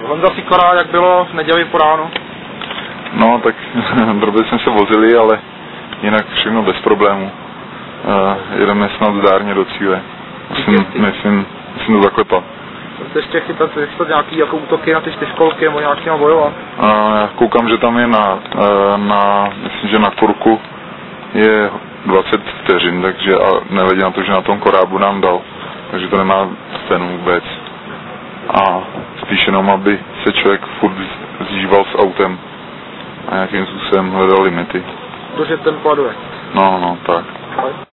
Honza Sikora, jak bylo v neděli po ránu? No, tak drobě jsme se vozili, ale jinak všechno bez problémů. Jedeme snad zdárně do cíle. Myslím to zaklepat. Jste ještě chytat nějaký jako útoky na ty čtyřkolky nebo nějakýma bojovat? Já koukám, že tam je myslím, že na kurku je 20 vteřin, takže a nehledě na to, že na tom korábu nám dal. Takže to nemá cenu vůbec. A spíš jenom, aby se člověk furt zžíval s autem a nějakým způsobem hledal limity. Dožet ten pladuje. No, tak.